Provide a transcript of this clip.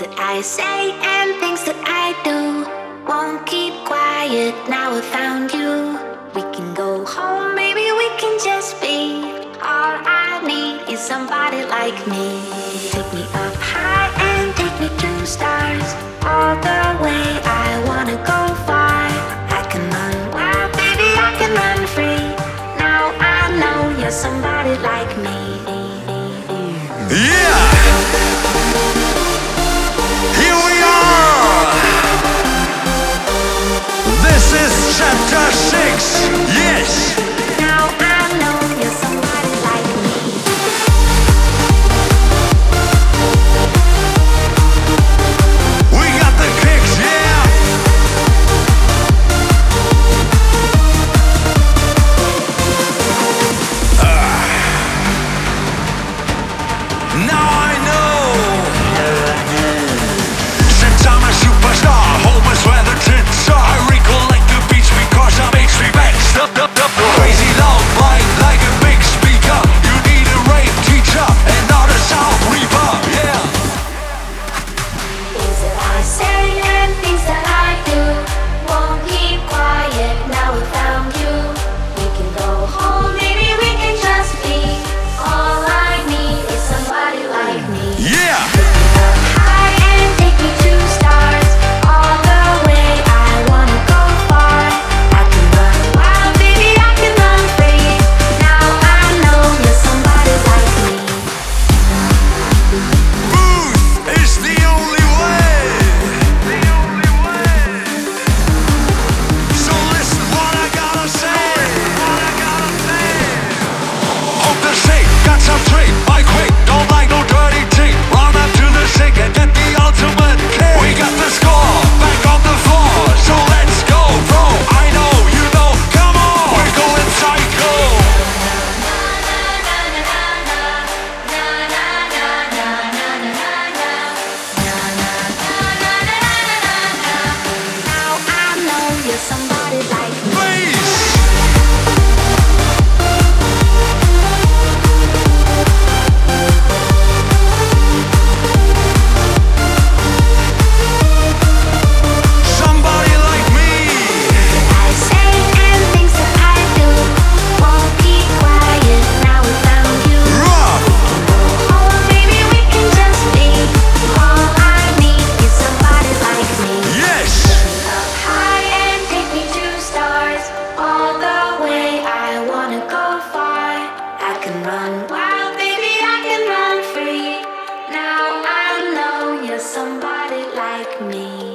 that I say and things that I do won't keep quiet. Now I found you. We can go home, maybe we can just be. All I need is somebody like me. Take me up high and take me to stars. All the way, I wanna go far. I can run wild, baby, I can run free. Now I know you're somebody like me. Yeah! Here we are! This is chapter 6. Yes! Now I know you're somebody like me. We got the kicks, yeah! Now I know! Since I'm a superstar, home is where the tits are. I recollect the beats because it makes me vex. Crazy loud, like a big speaker. You need a rave teacher and not a sound reaper, yeah! Things that I say and things that I do won't keep quiet. Now we found you. We can go home, maybe we can just be. All I need is somebody like me. Yeah! Up high and take me to stars. All the way, I wanna go far. I can run wild, baby, I can run free. Now I know you're somebody like me. Booth is the only way. So listen what I gotta say. Hope the shake, got some trade. Bike quick, don't like no dirty tape. Run up to the sink and get the ultimate kick. We got the score, back on the floor. So let's go, bro. I know, you know, come on. We're going psycho. Now I know you're somebody like me. Bass. Somebody like me. I say and things that I do won't keep quiet. Now we found you. Rock. Oh, maybe we can just be. All I need is somebody like me. Yes. Up high and take me to stars. All the way, I wanna go far. I can run wild, baby, I can run free. Now I know you're somebody like me.